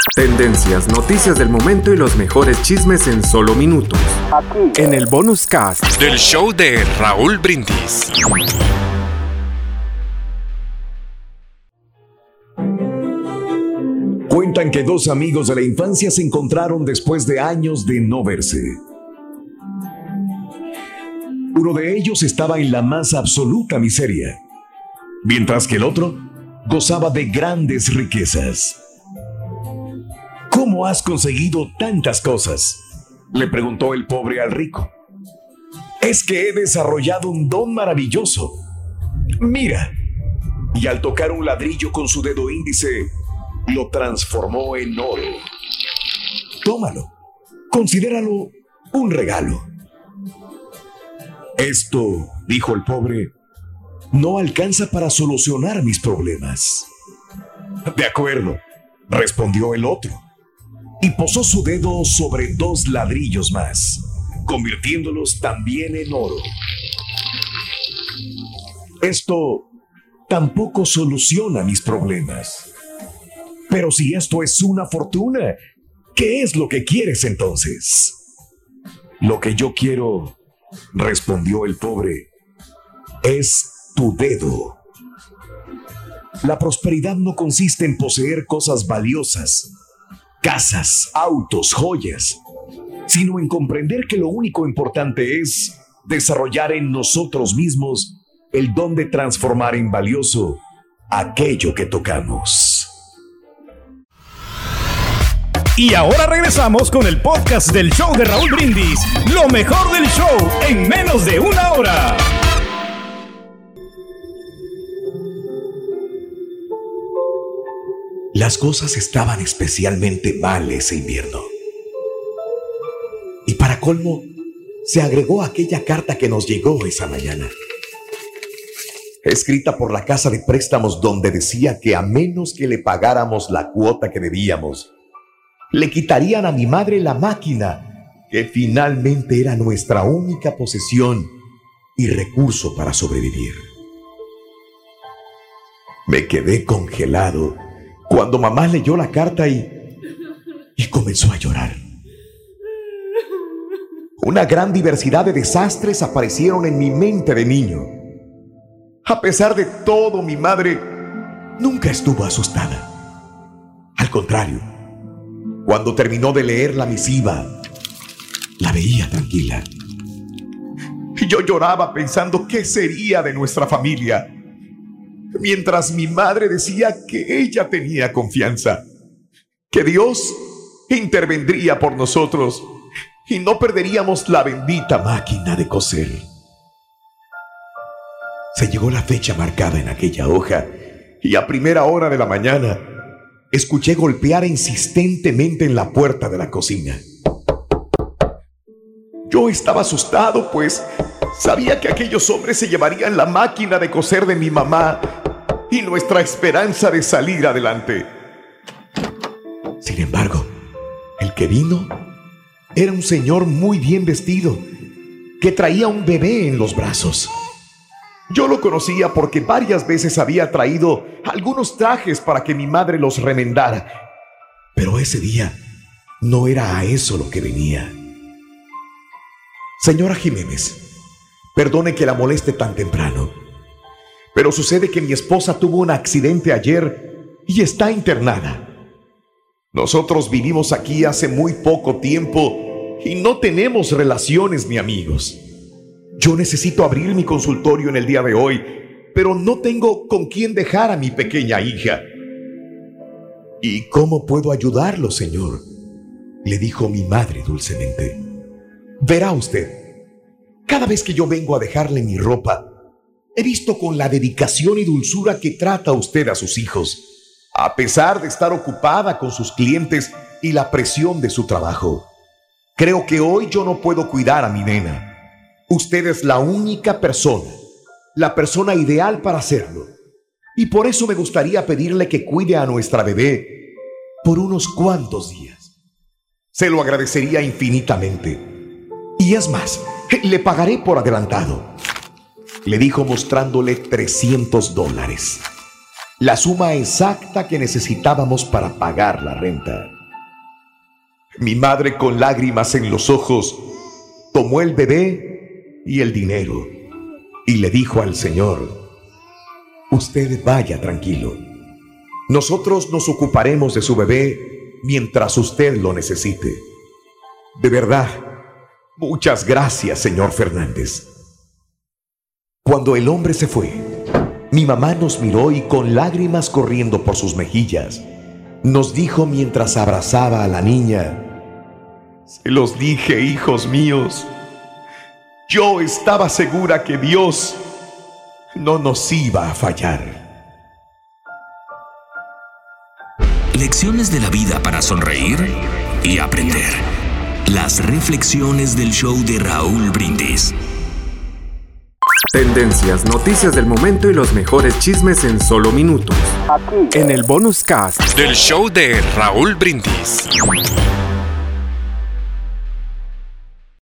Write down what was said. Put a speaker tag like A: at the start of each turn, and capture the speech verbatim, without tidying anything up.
A: Tendencias, noticias del momento y los mejores chismes en solo minutos. Aquí, en el bonus cast del show de Raúl Brindis.
B: Cuentan que dos amigos de la infancia se encontraron después de años de no verse. Uno de ellos estaba en la más absoluta miseria, mientras que el otro gozaba de grandes riquezas. ¿Cómo has conseguido tantas cosas?, le preguntó el pobre al rico. Es que he desarrollado un don maravilloso. Mira. Y al tocar un ladrillo con su dedo índice, lo transformó en oro. Tómalo. Considéralo un regalo. Esto, dijo el pobre, no alcanza para solucionar mis problemas. De acuerdo, respondió el otro. Y posó su dedo sobre dos ladrillos más, convirtiéndolos también en oro. Esto tampoco soluciona mis problemas. Pero si esto es una fortuna, ¿qué es lo que quieres entonces? Lo que yo quiero, respondió el pobre, es tu dedo. La prosperidad no consiste en poseer cosas valiosas, casas, autos, joyas, sino en comprender que lo único importante es desarrollar en nosotros mismos el don de transformar en valioso aquello que tocamos.
C: Y ahora regresamos con el podcast del show de Raúl Brindis, lo mejor del show en menos de una hora.
B: Las cosas estaban especialmente mal ese invierno. Y para colmo, se agregó aquella carta que nos llegó esa mañana, escrita por la casa de préstamos, donde decía que a menos que le pagáramos la cuota que debíamos, le quitarían a mi madre la máquina, que finalmente era nuestra única posesión y recurso para sobrevivir. Me quedé congelado cuando mamá leyó la carta y, y comenzó a llorar. Una gran diversidad de desastres aparecieron en mi mente de niño. A pesar de todo, mi madre nunca estuvo asustada. Al contrario, cuando terminó de leer la misiva, la veía tranquila. Y yo lloraba pensando qué sería de nuestra familia, mientras mi madre decía que ella tenía confianza, que Dios intervendría por nosotros y no perderíamos la bendita máquina de coser. Se llegó la fecha marcada en aquella hoja y a primera hora de la mañana escuché golpear insistentemente en la puerta de la cocina. Yo estaba asustado, pues sabía que aquellos hombres se llevarían la máquina de coser de mi mamá y nuestra esperanza de salir adelante. Sin embargo, el que vino era un señor muy bien vestido, que traía un bebé en los brazos. Yo lo conocía porque varias veces había traído algunos trajes para que mi madre los remendara, pero ese día no era a eso lo que venía. Señora Jiménez, perdone que la moleste tan temprano, pero sucede que mi esposa tuvo un accidente ayer y está internada. Nosotros vivimos aquí hace muy poco tiempo y no tenemos relaciones ni amigos. Yo necesito abrir mi consultorio en el día de hoy, pero no tengo con quién dejar a mi pequeña hija. ¿Y cómo puedo ayudarlo, señor?, le dijo mi madre dulcemente. Verá usted, cada vez que yo vengo a dejarle mi ropa, he visto con la dedicación y dulzura que trata usted a sus hijos, a pesar de estar ocupada con sus clientes y la presión de su trabajo. Creo que hoy yo no puedo cuidar a mi nena. Usted es la única persona, la persona ideal para hacerlo. Y por eso me gustaría pedirle que cuide a nuestra bebé por unos cuantos días. Se lo agradecería infinitamente. Y es más, le pagaré por adelantado, le dijo mostrándole trescientos dólares, la suma exacta que necesitábamos para pagar la renta. Mi madre, con lágrimas en los ojos, tomó el bebé y el dinero y le dijo al Señor: usted vaya tranquilo. Nosotros nos ocuparemos de su bebé mientras usted lo necesite. De verdad, muchas gracias, señor Fernández. Cuando el hombre se fue, mi mamá nos miró y, con lágrimas corriendo por sus mejillas, nos dijo mientras abrazaba a la niña: se los dije, hijos míos. Yo estaba segura que Dios no nos iba a fallar.
D: Lecciones de la vida para sonreír y aprender. Las reflexiones del show de Raúl Brindis.
A: Tendencias, noticias del momento y los mejores chismes en solo minutos. Aquí, en el bonus cast del show de Raúl Brindis.